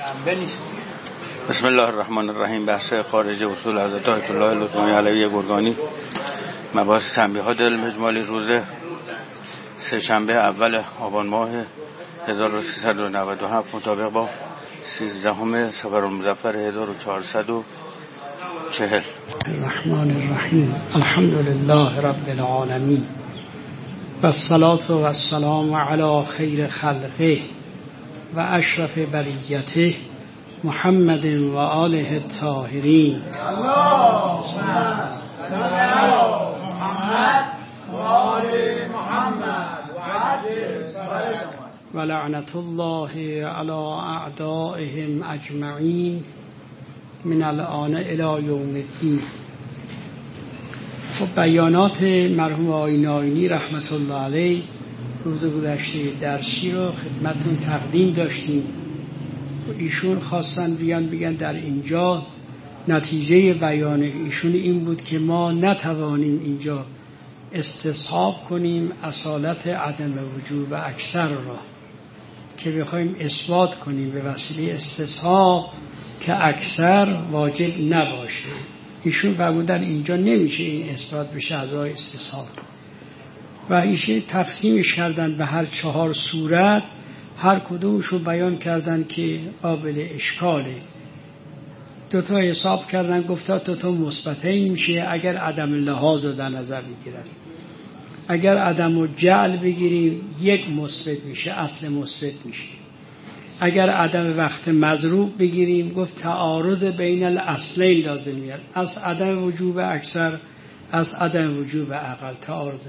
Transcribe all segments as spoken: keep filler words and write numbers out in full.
بسم الله الرحمن الرحیم. بحث خارج اصول حضرت آیت الله لطفی علیه گرگانی، مباحث تنبیهات علم اجمالی، روز سه شنبه اول آبان ماه هزار و سیصد و نود و هفت مطابق با سیزدهم صفر المظفر هزار و چهارصد و چهل. الرحمن الرحیم. الحمد لله رب العالمین و الصلاة و السلام علی خیر خلقه و اشرف بریته محمد و آله الطاهرین. اللهم صل علی محمد و آل محمد و عجل فرجهم و لعنت الله علی اعدائهم اجمعین من الآن الی یوم الدین. خب بیانات مرحوم آقای ناینی رحمت الله علیه روز گذشته درسی رو خدمتتون تقدیم داشتیم. ایشون خواستن بیان بگن در اینجا نتیجه بیان ایشون این بود که ما نتوانیم اینجا استصحاب کنیم اصالت عدم وجوب اکثر را، که بخوایم اثبات کنیم به وسیله استصحاب که اکثر واجب نباشه. ایشون فرمودن اینجا نمیشه این اثبات بشه از راه استصحاب، و ایشون تقسیمش کردن به هر چهار صورت، هر کدومشو بیان کردن که قابل اشکاله. دوتا حساب کردن، گفتا دوتا مثبتین میشه اگر عدم لحاظ رو در نظر بگیرن. اگر عدم و جعل بگیریم یک مثبت میشه، اصل مثبت میشه. اگر عدم وقت مضروب بگیریم گفت تعارض بین الاصلین لازم میاد، از عدم وجوب اکثر از عدم وجوب اقل تعارض.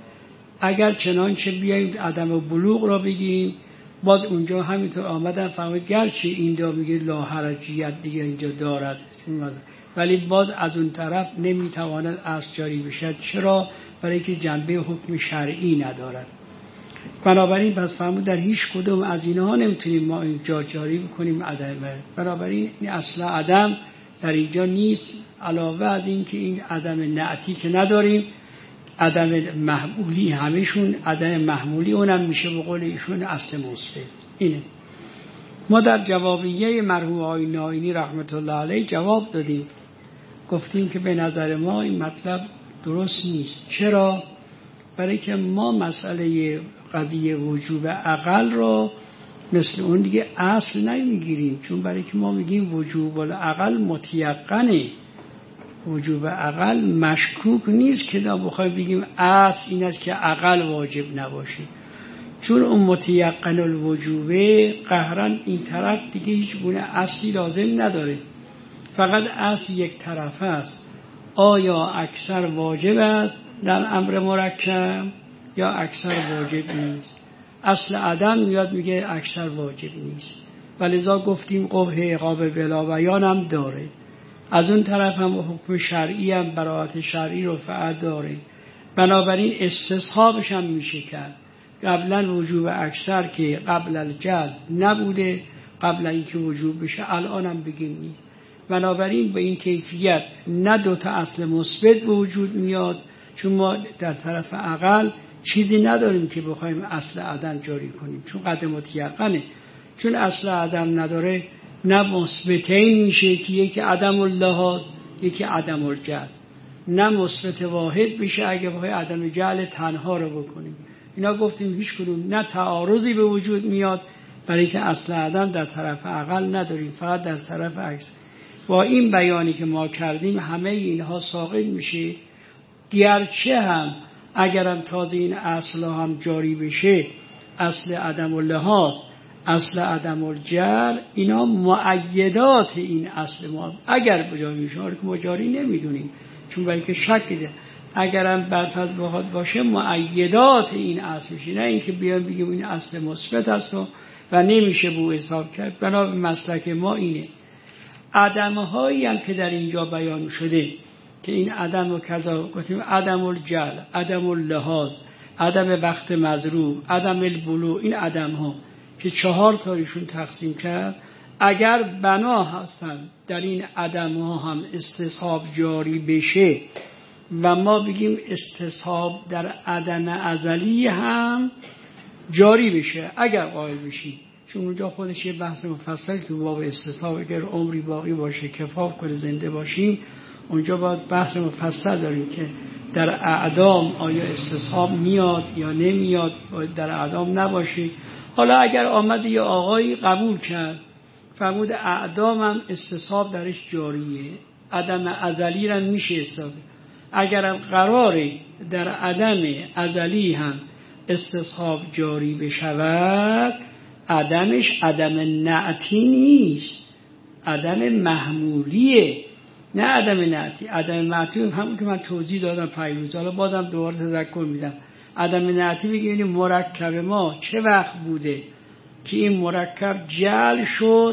اگر چنانچه بیاییم عدم بلوغ را بگیریم، باز اونجا همینطور آمدن فهمید گرچه این دا میگه لا حرجیت دیگه اینجا دارد، ولی باز از اون طرف نمیتواند اصل جاری بشد. چرا؟ برای که جنبه حکم شرعی ندارد. بنابراین پس فهمید در هیچ کدوم از اینها نمیتونیم ما اینجا جاری بکنیم عدم. بنابراین این اصل عدم در اینجا نیست، علاوه از این که این عدم نعتی که نداریم، عدم محمولی همشون عدم محمولی اونم میشه به قول ایشون اصل مثبت. اینه ما در جوابیه مرحوم آقای ناینی رحمت الله علیه جواب دادیم، گفتیم که به نظر ما این مطلب درست نیست. چرا؟ برای که ما مسئله قضیه وجوب عقل رو مثل اون دیگه اصل نمیگیریم، چون برای که ما میگیم وجوب العقل متیقنه، وجوب عقل مشکوک نیست که دا بخوایم بگیم اصل این است که عقل واجب نباشه، چون اون متیقن الوجوبه قهرن این طرف دیگه هیچ گونه اصلی لازم نداره، فقط اصل یک طرف است. آیا اکثر واجب است در امر مرکب یا اکثر واجب نیست؟ اصل عدم میاد میگه اکثر واجب نیست، ولذا گفتیم قبح عقاب بلا بیان هم داره. از اون طرف هم حکم شرعی هم براءت شرعی رو فعل داره، بنابراین استصحابش هم میشه کرد. قبلا وجوب اکثر که قبل الجل نبوده، قبل اینکه وجوب بشه الان هم بگیم نیست. بنابراین به این کیفیت نه دوتا اصل مثبت به وجود میاد، چون ما در طرف عقل چیزی نداریم که بخوایم اصل عدم جاری کنیم، چون قدم متیقنه. چون اصل عدم نداره نه مثبتین میشه که یکی عدم اللحاظ یکی عدم الجعل، نه مثبت واحد بشه اگه بخوای عدم جعل تنها رو بکنیم. اینا گفتیم هیچ کدوم نه تعارضی به وجود میاد، برای که اصل عدم در طرف عقل نداریم، فقط در طرف عکس. با این بیانی که ما کردیم همه اینها ساقط میشه، گرچه هم اگرم تازه این اصل هم جاری بشه، اصل عدم اللحاظ اصل عدم الجعل اینا مؤیدات این اصل ما اگر بجاری بشه، که ما جاری نمیدونیم چون برای که شک ده. اگرم برفض بخواد باشه مؤیدات این اصل میشه، نه اینکه بیان بگیم این اصل مثبت است و, و نمیشه بو حساب کرد. بنا به مسلک ما اینه. عدم هایی هم که در اینجا بیان شده که این عدم و کذا گفتیم عدم الجعل، عدم اللحاظ، عدم وقت مضروب، عدم البلوغ، این عدم ها که چهار تایشون تقسیم کرد، اگر بنا هستن در این عدم ها هم استصحاب جاری بشه و ما بگیم استصحاب در عدم ازلی هم جاری بشه، اگر قائل بشیم چون اونجا خودش یه بحث مفصل تو باب استصحاب، اگر عمری باقی باشه کفاف کنه زنده باشیم، اونجا باید بحث مفصل داریم که در اعدام آیا استصحاب میاد یا نمیاد، باید در اعدام نباشه. حالا اگر آمد یه آقایی قبول کرد فرمود اعدام هم استصحاب درش جاریه، عدم ازلی هم میشه حساب. اگر قراره در عدم ازلی هم استصحاب جاری بشود، عدمش عدم نعتی نیست، عدم محمولیه، نه عدم نعتی. عدم نعتی همون که من توضیح دادم پیروز، حالا بازم دوباره تذکر میدم. عدم نعتی بگیم مرکب ما چه وقت بوده که این مرکب جعل شد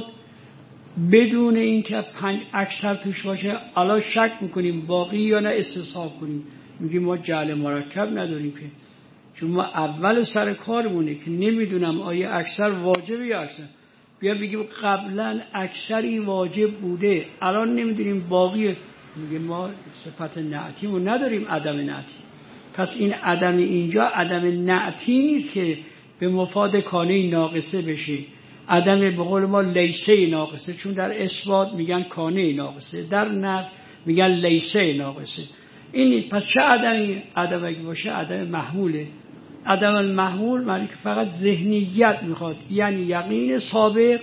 بدون اینکه پنج اکثر توش باشه، حالا شک میکنیم باقی یا نه استصحاب کنیم، میگیم ما جعل مرکب نداریم که، چون ما اول سر کارمونه که نمیدونم آیا اکثر واجبه یا اکثر، بیا بگیم قبلا اکثری واجب بوده الان نمیدونیم باقی، میگیم ما صفت نعتیمو نداریم، عدم نعتی. پس این عدم اینجا عدم نعتی نیست که به مفاد کانه ناقصه بشه، عدم به قول ما لیسه ناقصه، چون در اثبات میگن کانه ناقصه، در نفی میگن لیسه ناقصه. این پس چه عدمی؟ عدم اگه باشه عدم محموله. عدم المحمول معنی که فقط ذهنیت میخواد، یعنی یقین سابق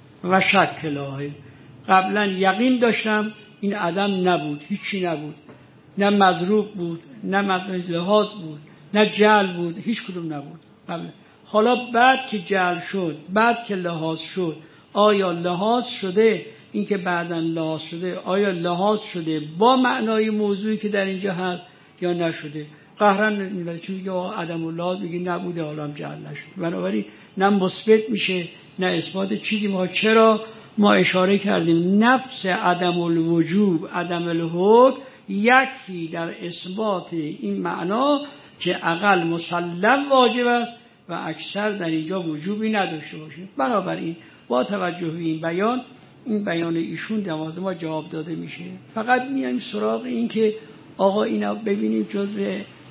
و شک لاحق. قبلا یقین داشتم این عدم نبود، هیچی نبود، نه مضروب بود، نه لحاظ بود، نه جعل بود، هیچ کدوم نبود قبلا. حالا بعد که جعل شد، بعد که لحاظ شد، آیا لحاظ شده؟ این که بعداً لحاظ شده آیا لحاظ شده با معنای موضوعی که در اینجا هست یا نشده؟ قهرن نمیدونه، چون میگه عدم اللحاظ میگه نبوده حالا هم جعل نشد، بنابراین نه مثبت میشه نه اثبات چیزی. ما چرا ما اشاره کردیم نفس عدم الوجوب عدم الحکم یکفی در اثبات این معنا که اقل مسلم واجب است و اکثر در اینجا وجوبی نداشته باشه. بنابراین با توجه به این بیان، این بیان ایشون در ما جواب داده میشه. فقط میایم سراغ این که آقا اینا ببینیم جزء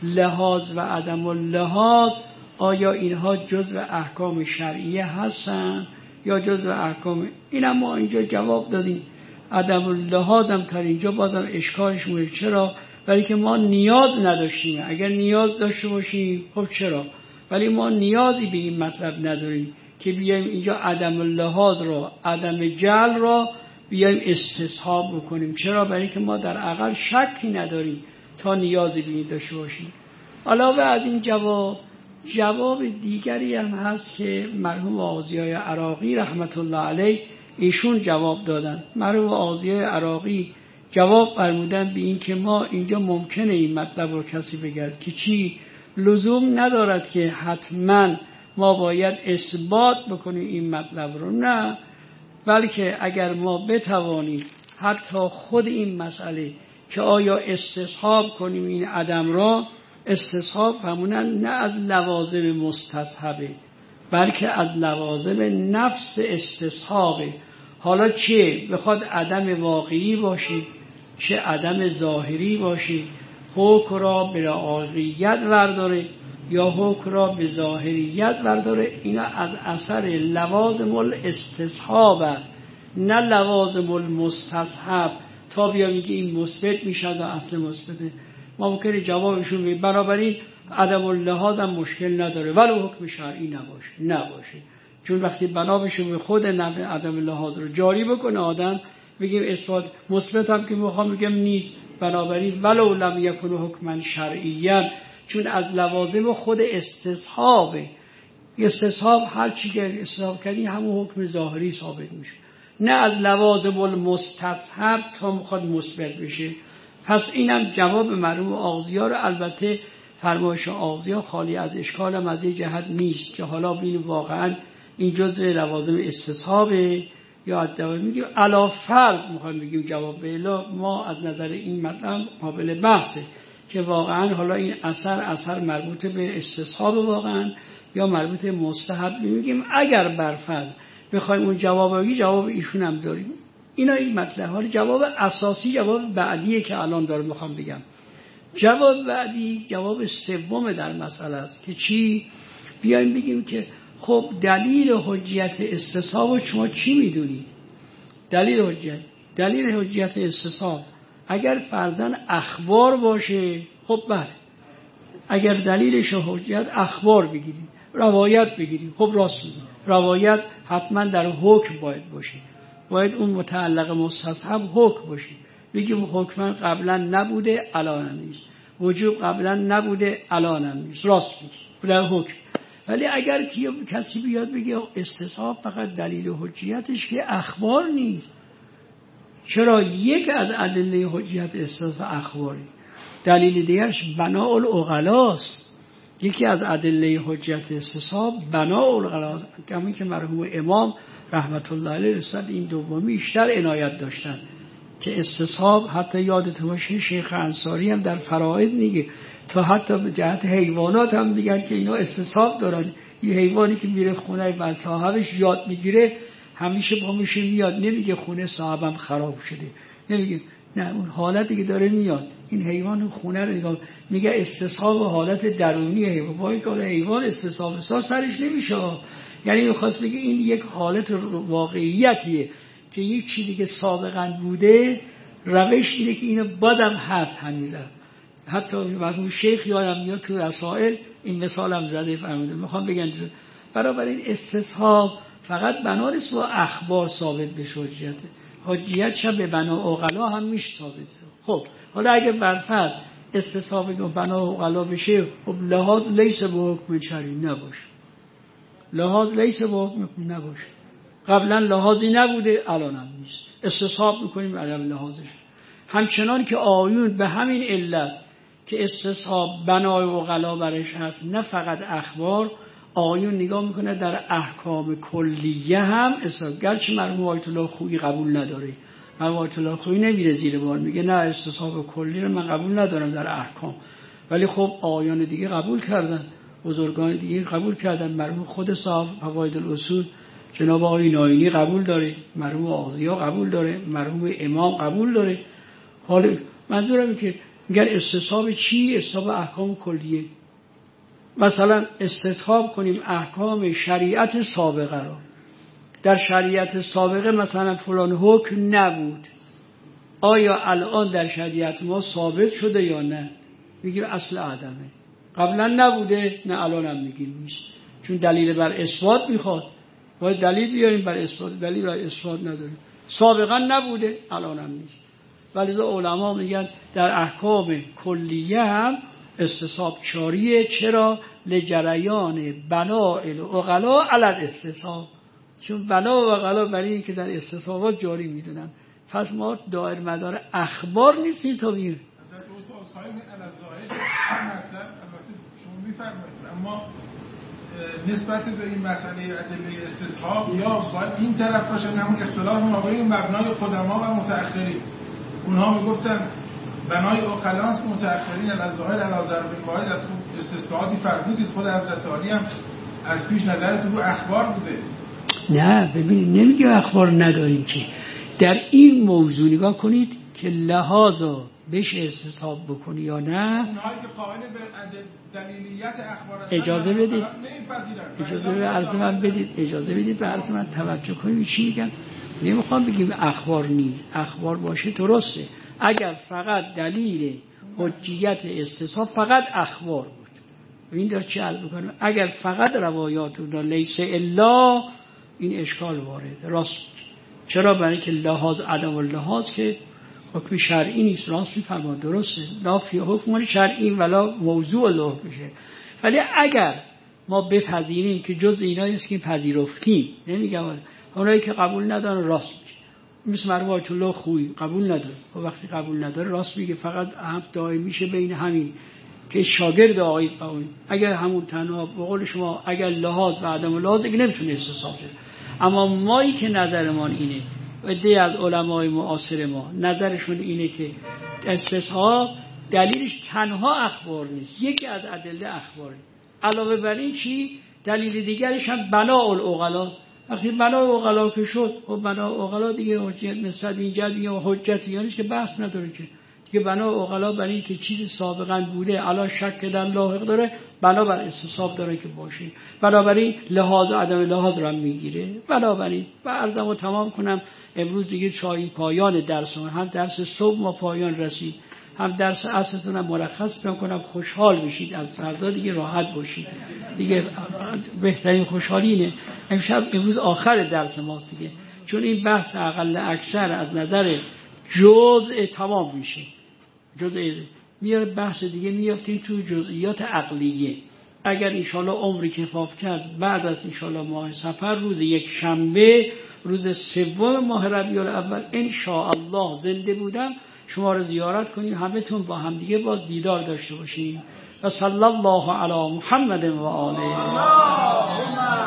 لحاظ و عدم اللحاظ آیا اینها جزء احکام شرعیه هستن یا جزء احکام، اینا ما اینجا جواب دادیم. عدم اللحاظ هم تا اینجا بازم اشکالش موجود. چرا؟ ولی که ما نیاز نداشتیم. اگر نیاز داشته باشیم خب چرا؟ ولی ما نیازی به این مطلب نداریم که بیایم اینجا عدم اللحاظ را، عدم جعل را بیایم استصحاب بکنیم. چرا؟ برای که ما در عقل شکی نداریم تا نیازی به این داشته باشیم. علاوه از این جواب، جواب دیگری هم هست که مرحوم آغازیای عراقی رحمت الله علیه ایشون جواب دادن. مرحوم آغازیای عراقی جواب فرمودن به این که ما اینجا ممکنه این مطلب رو کسی بگرد که چی؟ لزوم ندارد که حتما ما باید اثبات بکنیم این مطلب رو، نه، بلکه اگر ما بتوانیم حتی خود این مسئله که آیا استصحاب کنیم این عدم را، استصحاب همونن نه از لوازم مستصحبه بلکه از لوازم نفس استصحابه. حالا چه بخواد عدم واقعی باشی چه عدم ظاهری باشی، حکم را به عاقلیت ورداره یا حکم را به ظاهریت ورداره، اینا از اثر لوازم الاستصحاب است نه لوازم المستصحب. تا بیا میگه این مثبت میشه و اصل مثبته، ما ممکنه جوابشون بگیم بنابراین عدم اللحاظ هم مشکل نداره ولو حکم شرعی نباشه نباشه چون وقتی بنا بشه به خود نفع عدم اللحاظ رو جاری بکنه آدم، بگیم اثبات مثبت هم که میخوام بگم نیست، بنابراین ولو لم یکن حکما شرعیا، چون از لوازم خود استصحابه. استصحاب هر چی که استصحاب کردی همون حکم ظاهری ثابت میشه، نه از لوازم المستصحب تا میخواد مثبت بشه. پس اینم جواب مرحوم آغازی‌ها رو، البته فرمایش آغازی‌ها خالی از اشکال هم از این جهت نیست که حالا ببینیم واقعا این جزء لوازم استصحابه یا از جواب میگیم علا فرض میخوایم بگیم جواب به الا، ما از نظر این مطلب قابل بحثه که واقعا حالا این اثر اثر مربوط به استصحاب واقعا یا مربوط به مستحب. میگیم اگر برفرض بخوایم اون جواب بگیم، جواب ایشون هم داریم. اینا این مطلب. حالا جواب اساسی، جواب بعدیه که الان دارم میخوام بگم. جواب بعدی جواب سوم در مسئله است که چی؟ بیایم بگیم که خب دلیل حجیت استصحاب شما چی میدونید؟ دلیل حجیت دلیل حجیت استصحاب اگر فرضاً اخبار باشه، خب بله، اگر دلیلش حجیت اخبار بگیرید، روایت بگیرید، خب راست میگید. روایت حتما در حکم باید باشه، باید اون متعلق مستصحب حکم باشه. بگیم حکم قبلا نبوده الان نیست، وجوب قبلا نبوده الان نیست، راست میگید در حکم. ولی اگر کسی بیاد بگه استصحاب فقط دلیل حجیتش که اخبار نیست، چرا؟ یک از ادله حجیت استصحاب اخباری، دلیل دیگرش بناء العقلاست. یکی از ادله حجیت استصحاب بناء العقلاست، همین که مرحوم امام رحمت الله علیه رسال این دومی بیشتر عنایت داشتن که استصحاب، حتی یادت باشه شیخ انصاری هم در فرائض میگه تا حتی به جهت حیوانات هم میگن که اینا استصحاب دارن. یه حیوانی که میره خونه بعد صاحبش یاد میگیره، همیشه با میشه میاد، نمیگه خونه صاحبم خراب شده، نمیگه نه، اون حالتی که داره میاد این حیوان خونه رو نگاه میگه استصحاب حالت درونی حیوان، با این که حیوان استصحاب حساب سرش نمیشه. یعنی میخواست بگه این یک حالت واقعیتیه که یک چیزی که سابقا بوده روش اینه که اینو بادم هست هنوزم. حتی مرحوم شیخ یادم میاد تو رسائل این مثال هم زده فرموده. میخوام بگم برابر این استصحاب فقط بنا نیست با اخبار ثابت بشه حجیت، حجیت شب به بنا عقلا هم میشه ثابت. خب حالا اگه برفرض استصحاب به بنا عقلا بشه، خب لحاظ لیس به حکم شرعی نباشه، لحاظ لیس به حکم نباشه، قبلا لحاظی نبوده الان هم نیست، استصحاب میکنیم عدم لحاظش. همچنان که آیون به همین علت که استصحاب بنای عقلا برش هست نه فقط اخبار، آیون نگاه میکنه در احکام کلیه هم استصحاب، گرچه مرحوم آیت الله خویی قبول نداره، مرحوم آیت الله خویی نمیره زیر بار، میگه نه استصحاب کلی رو من قبول ندارم در احکام، ولی خب آیان دیگه قبول کردن، بزرگان دیگه قبول کردن. مرحوم خود صاحب فواید الاصول جناب آقای ناینی قبول داره، مرحوم آغازیا قبول داره، مرحوم امام قبول داره. حالا منظورم اینه که میگن استصحاب چی؟ استصحاب احکام کلیه. مثلا استصحاب کنیم احکام شریعت سابقه را. در شریعت سابقه مثلا فلان حکم نبود، آیا الان در شریعت ما ثابت شده یا نه؟ میگیم اصل عدمه. قبلا نبوده، نه الان هم میگیم نیست، چون دلیل بر اثبات میخواد، باید دلیل بیاریم بر اثبات، دلیل بر اثبات نداریم. سابقا نبوده الان هم نیست. ولی علما میگن در احکام کلیه هم استصحاب چاریه. چرا؟ لجریان بناء العقلا علی الاستصحاب، چون بنا و عقلا برای این که در استصحابات جاری میدونن. پس ما دایر مدار اخبار نیستیم تا بیر اما نسبت به این مسئله ادله استصحاب یا باید این طرف باشه، همون اختلاف ما بین مبنای قدما و متأخرین. اونها میگفتن بنای عقلاست که متأخرین از ظاهر علی ضرب واحد از استثناءاتی فرمودید. خود حضرت علی هم از پیش نظرت رو اخبار بوده. نه ببینید، نمیگه اخبار نداریم، که در این موضوع نگاه کنید که لحاظا بشه استصحاب بکنی یا نه. اونهایی که قائل به دلیلیت اخبار هستن اجازه بدید اجازه به عرض من بدید اجازه بدید به عرض من توجه کنید چی میگن. نمیخوام بگیم اخبار نیست، اخبار باشه درسته. اگر فقط دلیل حجیت استصحاب فقط اخبار بود، این داره چی عرض بکنم، اگر فقط روایات اون لیس الا، این اشکال وارد راست. چرا؟ برای که لحاظ عدم اللحاظ که حکم شرعی نیست، راست میفرما، درسته، لا فی حکم شرعی ولا موضوع له میشه. ولی اگر ما بپذیریم که جز اینایی است که پذیرفتیم، نمیگم اونایی که قبول ندارن راست میشه، مثل مرحوم آیت الله خویی قبول نداره، و وقتی قبول نداره راست میگه، فقط هم دائم میشه بین همین که شاگرد آقای قوی، اگر همون تنها به قول شما اگر لحاظ و عدم لحاظ دیگه نمیتونه استصحاب شه. اما مایی که نظرمان اینه و دی از علمای معاصر ما نظرشون اینه که استصحاب دلیلش تنها اخبار نیست، یکی از ادله اخباره. علاوه بر این چی؟ دلیل دیگرش هم بناء العقلا. وقتی بناء العقلا که شد، خب بناء العقلا دیگه حجت مثل اینجا یا حجت یعنی که بحث نداره، که دیگه بناء العقلا برای این که چیز سابقا بوده الان شک در لاحق داره، بنابر استصحاب داره که باشین، بنابراین لحاظ و عدم لحاظ را میگیره. بنابراین و عرضم رو تمام کنم، امروز دیگه چای پایان درس، هم درس صبح ما پایان رسید، هم درس عصرتون هم مرخص کنم. خوشحال بشید، از فردا دیگه راحت باشید دیگه. بهترین خوشحالی اینه امشب امروز آخر درس ماست دیگه، چون این بحث اقل اکثر از نظر جزء تمام میشه، جزء میاره بحث دیگه میافتیم تو جزئیات عقلیه. اگر انشالله عمری کفاف کرد بعد از انشالله ماه صفر روز یک شنبه روز سوم ماه ربیع الاول انشاءالله زنده بودم شما رو زیارت کنیم، همه تون با هم دیگه باز دیدار داشته باشیم. و صلی الله علی محمد و آله.